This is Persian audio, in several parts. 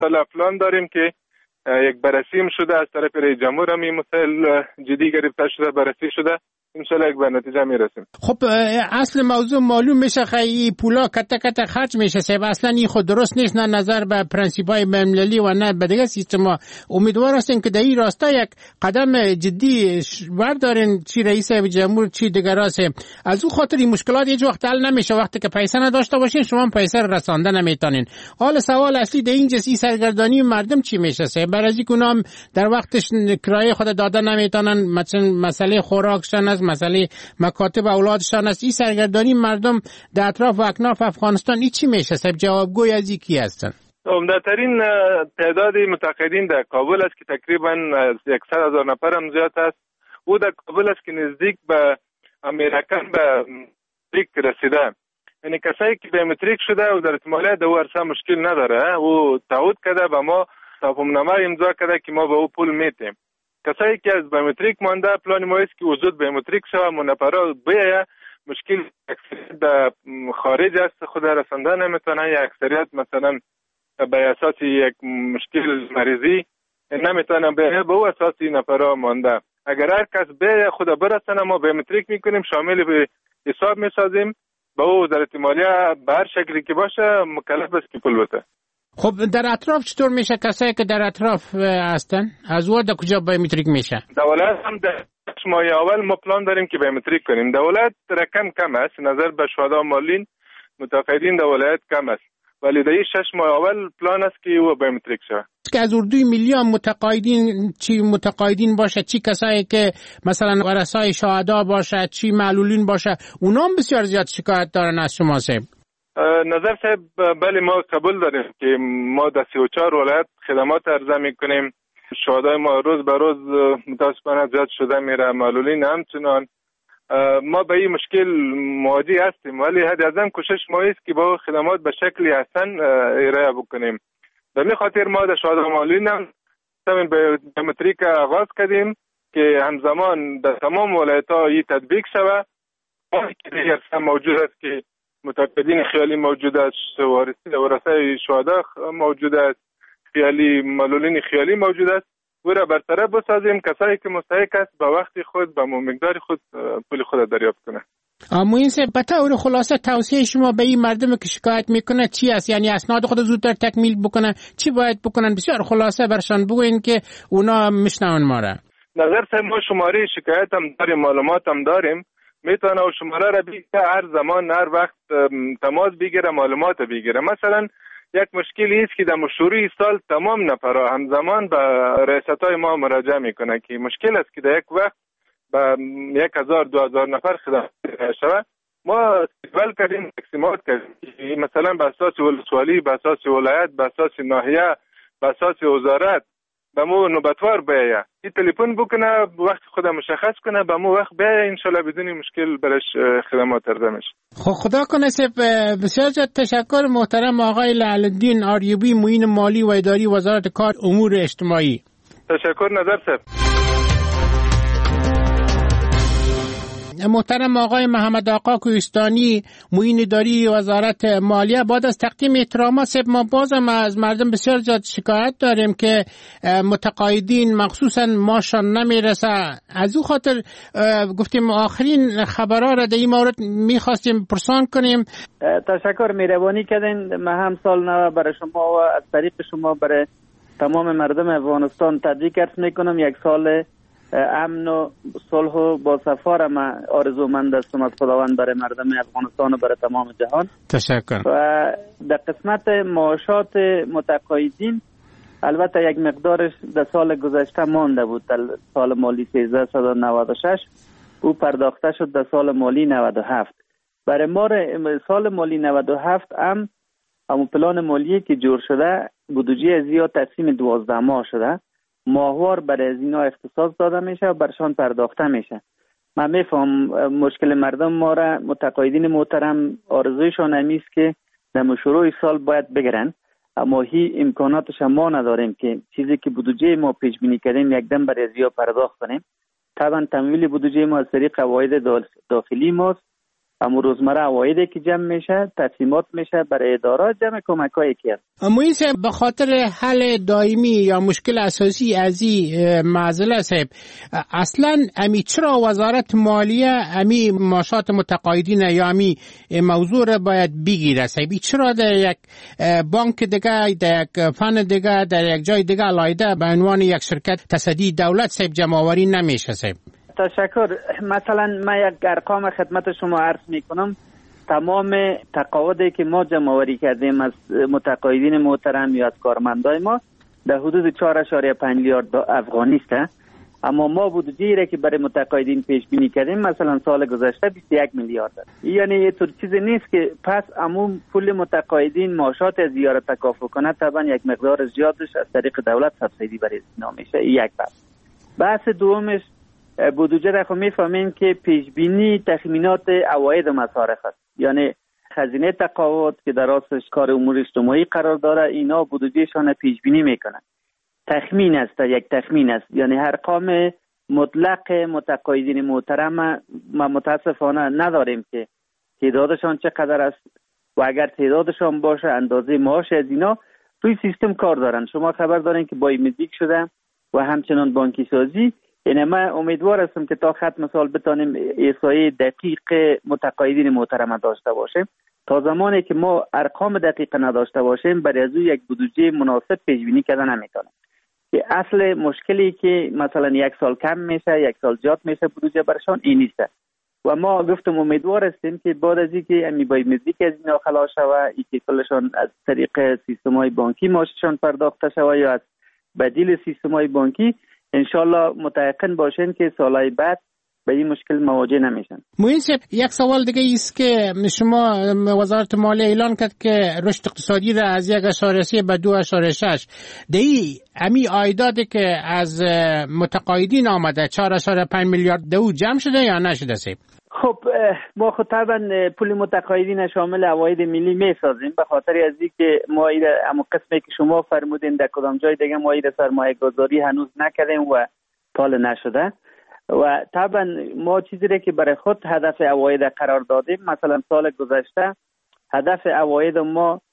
سال پلان داریم که یک بررسی شده از طرف رئیس جمهور، هم این مسائل جدی گرفته شده، بررسی شده، انشالله یک به نتیجه میرسیم. خب اصل موضوع معلوم میشه خیلی پولا کته خرج میشه صاحب، اصلا این خود درست نیست، نه نظر به پرنسیپای بین‌المللی و نه به دیگه سیستما. امیدوار هستیم که در این راستا یک قدم جدی بردارین، چی رئیس جمهور چی دیگر است. از اون خاطر این مشکلات هیچ وقت حل نمیشه وقتی که پیسه نداشته باشین، شما پیسه رسانده نمیتونین. حالا سوال اصلی در اینجاست این سرگردانی مردم چی میشه صاحب؟ برای از اینکه در وقتش کرایه خود داده نمیتونن، مثلا مسئله خوراکشان است، مسئله مکاتب اولادشان است، این سرگردانی مردم در اطراف و اکناف افغانستان این چی میشه صاحب؟ جوابگوی از کی هستن؟ عمده‌ترین تعداد متقاعدین در کابل است که تقریبا 100,000 نفر هم زیاد است. او در کابل است که نزدیک به امریکن به متریک رسیده، یعنی کسایی که بیومتریک شده و در احتمالیت در ورسه مشکل نداره، او تعهد کرده به ما تفاهمنامه امضا کرده که ما به او پول میتیم. کسایی که از بیومتریک مانده پلان ما است که وجود بیومتریک شوه، منفرا بیاید مشکل اکثریت در خارج است خود رسانده نمیتونه، یا اکثریت مثلا به اساس یک مشکل مریضی نمیتونه بیاید، به او اساس این نفرا مانده. اگر هر کس بیاید خود برسانه ما بیومتریک میکنیم، شامل به حساب میسازیم، به او در احتمالیت به هر شکلی که باشه مکلف است که پول بده. خب در اطراف چطور میشه؟ کسایی که در اطراف هستن از او در کجا بیومتریک میشه؟ دولت هم در ماه اول ما پلان داریم که بیومتریک کنیم. دولت رقم کم است نظر به شهدا مالین متقاعدین، دولت کم است، ولی در 6 ماه اول پلان است که او بیومتریک شه. که از اردوی میلیون متقاعدین، چی متقاعدین باشه، چی کسایی که مثلا ورثای شهدا باشه، چی معلولین باشه، اونا هم بسیار زیاد شکایت دارن از شما صاحب. نظر صاحب بله ما قبول داریم که ما در 34 ولایت خدمات عرضه میکنیم. شهدای ما روز به روز متاسفانه زیاد شده میره، معلولین همچنان. ما به این مشکل مواجه هستیم، ولی حد اعظم کوشش ما است که با خدمات به شکلی احسن ارائه بکنیم. به این خاطر ما در شهدا معلولین هم بیومتریک آغاز کردیم که همزمان در تمام ولایت ها این تطبیق شود. دیگر موجود است که متقاعدین خیالی موجود است، ورثه شهدا موجود است، خیالی معلولین خیالی موجود است. او را برطرف بسازیم، کسایی که مستحق است به وقت خود به مقدار خود پول خود دریافت کنه. موین صاحب به طور خلاصه توصیه شما به این مردم که شکایت میکنه چی است؟ یعنی اسناد خود زودتر تکمیل بکنن، چی باید بکنن؟ بسیار خلاصه برشان بگوین که اونا میشنون ما را. نظر صاحب ما شماره شکایت هم داریم، معلومات هم داریم، میتونه و شماره را بگیره، هر زمان هر وقت تماس بگیره، معلومات بگیره. مثلا یک مشکلی است که در شروع سال تمام نفرها همزمان به رئاستای ما مراجعه میکنه که مشکل است که در یک وقت به 1,000-2,000 نفر خدمت شود. ما استقبال کردیم، تقسیمات کردیم، مثلا به اساس ولسوالی، به اساس ولایت، به اساس ناحیه، به اساس وزارت به مو نوبتوار بیاید، این تلفن بکنه، وقت خود مشخص کنه، به مو وقت بیاید، انشالله بدون مشکل برش خدمات عرضه میشه. خب خدا کنه صاحب بسیار تشکر محترم آقای لعل‌الدین آریوبی، معین مالی و اداری وزارت کار امور اجتماعی. تشکر نظر صاحب. محترم آقای محمد آقا کوهستانی، معین اداری وزارت مالیه، بعد از تقدیم احترامات صاحب ما بازم از مردم بسیار زیاد شکایت داریم که متقاعدین مخصوصا ماشان نمیرسه. از او خاطر گفتیم آخرین خبرها را در این مورد میخواستیم پرسان کنیم. تشکر مهربانی کردین. ما هم سال نو برای شما و از طریق شما برای تمام مردم افغانستان تبریک عرض میکنم. یک سال امن و صلح و با صفا ما آرزومند هستم از خداوند برای مردم افغانستان و برای تمام جهان. تشکر. و در قسمت معاشات متقاعدین البته یک مقدارش در سال گذشته مانده بود، در سال مالی 1396 او پرداخته شد در سال مالی 97. برای ما سال مالی 97 همون پلان مالی که جور شده بودجه زیاد تقسیم 12 ماه شده، ماهوار برای از اینا اختصاص داده میشه و برشان پرداخته میشه. من میفهم مشکل مردم ما را، متقاعدین محترم آرزویشان همیست که در شروع سال باید بگیرن، اما هی امکاناتش ما نداریم که چیزی که بودجه ما پیش بینی کردیم یک دم برای زیاد پرداخت کنیم. طبعا تمویل بودجه ما از طریق قواعد داخلی ماست اما روزمره عوایدی که جمع میشه تقسیمات میشه برای ادارات جمع کمکایی که هست. موین صاحب به خاطر حل دائمی یا مشکل اساسی از این معضله صاحب اصلا امی چرا وزارت مالیه امی معاشات متقاعدین یا امی موضوع را باید بگیره صاحب؟ چرا در یک بانک دیگه، در یک فن دیگه، در یک جای دیگه علایده به عنوان یک شرکت تصدی دولت صاحب جمع‌آوری نمیشه صاحب؟ تشکر. مثلا من یک ارقام خدمت شما عرض میکنم. تمام تقاعدی که ما جمع‌آوری کردیم از متقاعدین محترم یا از کارمندای ما در حدود 4.5 میلیارد افغانی است. اما ما بودجه‌ای را که برای متقاعدین پیش بینی کردیم مثلا سال گذشته 21 میلیارد است. یعنی یه طور چیزی نیست که پس عموم پول متقاعدین معاشات از زیاره تکافؤ کنه، طبعا یک مقدار زیادش از طریق دولت سبسیدی برای اینا میشه. یک بحث دومش بودجه را خب میفهمین که پیش بینی تخمینات عواید و مصارف است. یعنی خزینه تقاعد که در راستش کار امور اجتماعی قرار داره اینا بودجهشان پیش بینی میکنن. تخمین است، یک تخمین است. یعنی ارقام مطلق متقاعدین محترم ما متاسفانه نداریم که تعدادشان چقدر است و اگر تعدادشان باشه اندازه معاش از اینا توی سیستم کار دارن. شما خبر دارین که با ایمزیک شده و همچنان بانکی سازی. یعنی من امیدوار هستم که تا ختم سال بتانیم احصایه دقیق متقاعدین محترم داشته باشیم. تا زمانی که ما ارقام دقیق نداشته باشیم برای از یک بودجه مناسب پیش بینی کردن نمیتونیم. که اصل مشکلی که مثلا یک سال کم میشه یک سال زیاد میشه بودجه برشان این نیست. و ما گفتم امیدوار هستیم که بعد از اینکه امی بای مزدیک از اینا خلاص شود اینکه کلشان از طریق سیستم‌های بانکی معاششان پرداخته شود یا از بدیل سیستم‌های بانکی انشالله متيقن باشین که سالهای بعد به این مشکل مواجه نمیشن. موین صاحب یک سوال دیگه است که شما وزارت مالیه اعلان کرد که رشد اقتصادی را از 1.3 به 2.6 دی امی عایداتی که از متقاعدین آمده 4.5 میلیارد دو جمع شده یا نشده صاحب؟ خب ما خود طبعا پول متقاعدین شامل عواید ملی میسازیم به خاطر از اینکه ما اما قسمی که شما فرمودین در کدام جای دیگه ما سرمایه گذاری هنوز نکردیم و تال نشده و طبعا ما چیزی را که برای خود هدف عواید قرار دادیم مثلا سال گذشته هدف عواید ما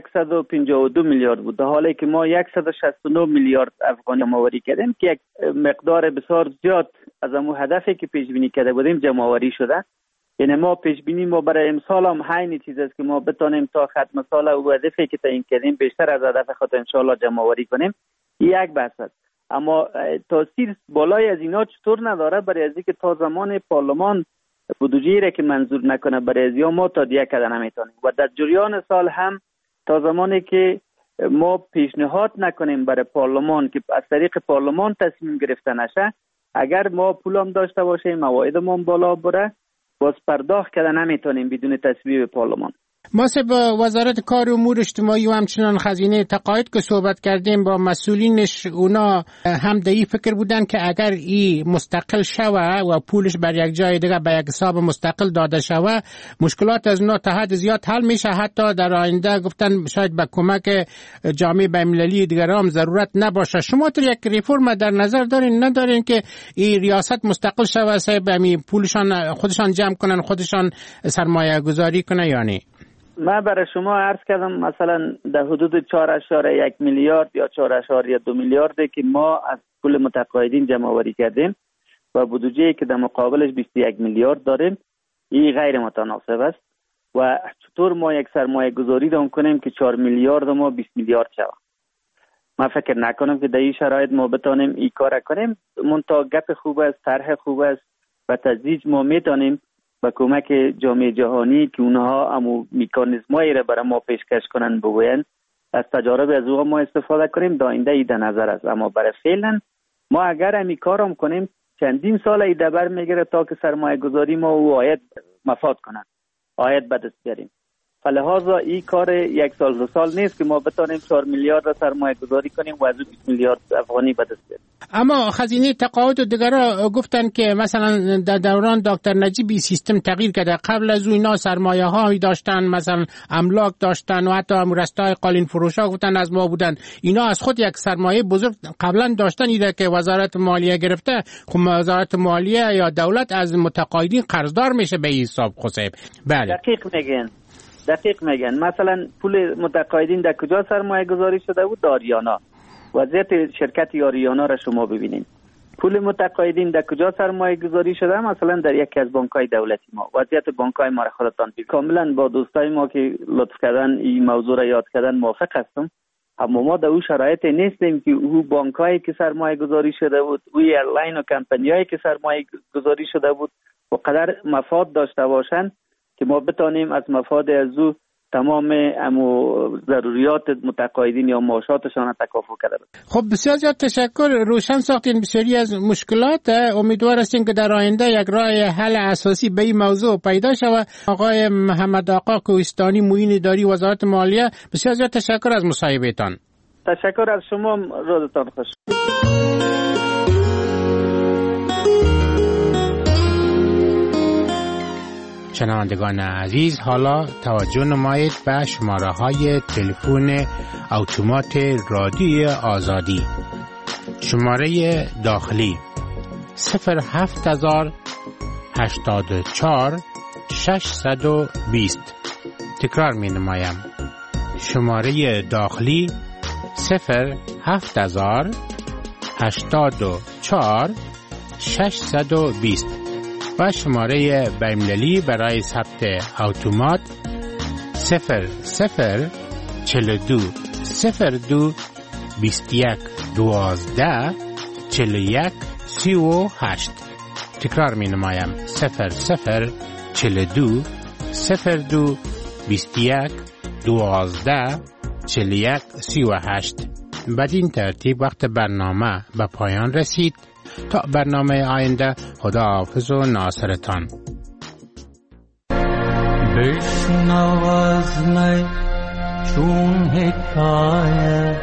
152 میلیارد بود در حالی که ما 169 میلیارد افغانی جمع‌آوری کردیم که یک مقدار بسیار زیاد از اون هدفی که پیش بینی کرده بودیم جمع‌آوری شده. یعنی ما پیش بینی ما برای امسال هم همین چیز است که ما بتونیم تا ختم سال او هدفی که تعیین کردیم بیشتر از هدف خود ان شاء الله جمع‌آوری کنیم. یک بحث است. اما تاثیر بالای از اینا چطور نداره برای از اینکه تا زمان پارلمان بودجه‌ای را که منظور نکنه برای از ما تادیه کردن نمیتونیم و در جریان سال هم تا زمانی که ما پیشنهاد نکنیم برای پارلمان که از طریق پارلمان تصمیم گرفته نشه اگر ما پولم داشته باشیم موایدمون بالا بره باز پرداخت کردن نمیتونیم بدون تصویب پارلمان. ما با وزارت کار و امور اجتماعی و همچنان خزینه تقاعد که صحبت کردیم با مسئولینش اونا هم دایی فکر بودن که اگر ای مستقل شوه و پولش بر یک جای دیگه به یک حساب مستقل داده شوه مشکلات از اونا تا حد زیاد حل میشه. حتی در آینده گفتن شاید به کمک جامعه بین‌المللی دیگر هم ضرورت نباشه. شما تو یک ریفرم در نظر دارین ندارین که این ریاست مستقل شوه صاحب همین پولشان خودشان جمع کنن خودشان سرمایه گذاری کنن یا نه؟ من برای شما عرض کردم مثلا در حدود 4.1 میلیارد یا 4.2 میلیاردی که ما از پول متقاعدین جمع‌آوری کردیم و بودجه‌ای که در مقابلش 21 میلیارد داریم این غیر متناسب است و چطور ما یک سرمایه گذاری دام کنیم که 4 میلیارد ما 20 میلیارد شود. من فکر نکنم که در این شرایط ما بتانیم این کار کنیم. منتها گپ خوب است، طرح خوب است و تدریج ما میتونیم با کمک جامعه جهانی که اونها همو میکانیزمایی را برای ما پیشکش کنن بگوین از تجارب از او ما استفاده کنیم در آینده ایده نظر است. اما برای فعلا ما اگر همی کارم کنیم چندین سال ایده بر میگیره تا که سرمایه گذاری ما و آید مفاد کنن آید به دست بیاریم. فلهذا این کار یک سال دو سال نیست که ما بتانیم 4 میلیارد را سرمایه گذاری کنیم و از 20 میلیارد افغانی به دست بیاریم. اما خزینه تقاعد و دیگرها گفتن که مثلا در دوران دکتر نجیبی سیستم تغییر کرده. قبل از اون اینا سرمایه هایی داشتن، مثلا املاک داشتن و حتی رستای قالین فروش ها گفتن از ما بودن. اینا از خود یک سرمایه بزرگ قبلا داشتن، ایده که وزارت مالیه گرفته. خب وزارت مالیه یا دولت از متقاعدین قرضدار میشه به حساب خصیب. بله دقیق میگن. مثلا پول متقاعدین در کجا سرمایه گذاری شده بود؟ آریانا. وضعیت شرکت آریانا را شما ببینید. پول متقاعدین در کجا سرمایه گذاری شده؟ مثلا در یکی از بانک‌های دولتی ما. وضعیت بانک‌های ما را خودتان ببینید. کاملا با دوستای ما که لطف کردن این موضوع را یاد کردن موافق هستم. اما ما در اون شرایط نیستیم که او بانک‌هایی که سرمایه گذاری شده بود، او ایرلاین و کمپانیایی که سرمایه گذاری شده بود و قدر مفاد داشته باشند که ما بتانیم از مفاد از او تمام ضروریات متقاعدین یا معاشاتشان را تکافل کرده. خب بسیار زیاد تشکر. روشن ساختین بسیاری از مشکلات. امیدوار هستیم که در آینده یک راه حل اساسی به این موضوع پیدا شود. آقای محمد آقا کوهستانی، معین اداری وزارت مالیه، بسیار زیاد تشکر از مصاحبهتان. تشکر از شما، روزتان خوش. شنوندگان عزیز، حالا توجه نمایید به شماره های تلفن اتومات رادیوی آزادی. شماره داخلی 07084 620. تکرار می نمایم. شماره داخلی 07084 620 و شماره بین‌المللی برای ثبت اتومات 0042 02 21 12 41 38. تکرار می نمایم. 0042 02 21 12 41 38. بدین ترتیب وقت برنامه به پایان رسید. تا برنامه آینده، خداحافظ و ناصرتان. بشنو از من چون حکایت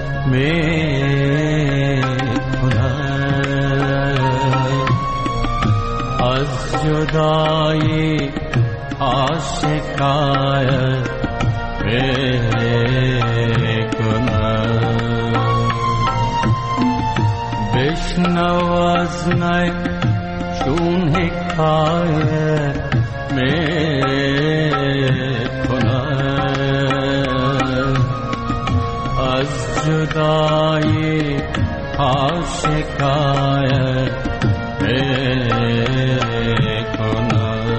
می‌کنم از جدایی آشکایت می‌کنم. بشنو از من چون حکایت می‌کنم از جدایی ها شکایت می‌کنم.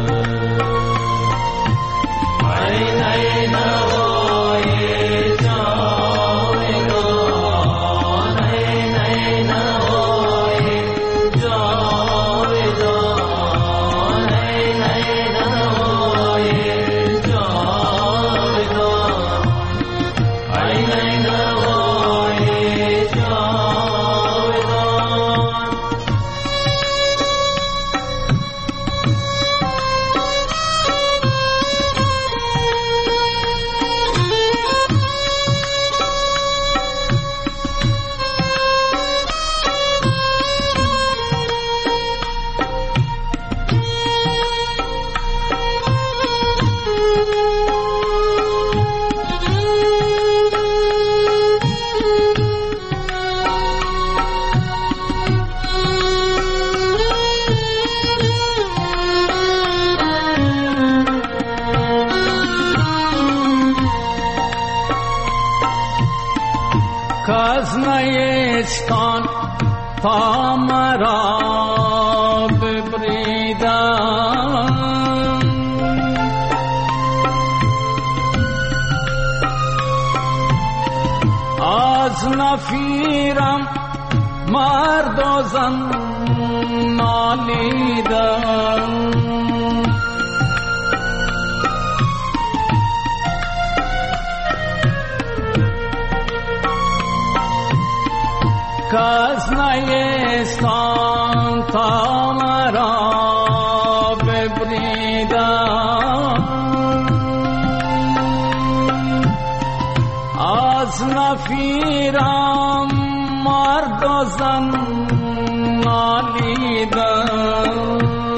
کاز نیستان تا مرا ببریدن از نفیرم مرد و زن نالیدن کاز نیستان تا مرا ببریدن مرد و زن نالیدم،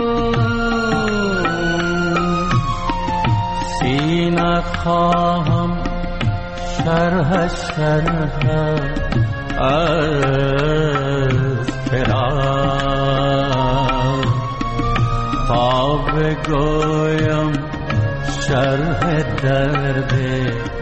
سینه خواهم شرح از فراق، تا بگویم شرح درد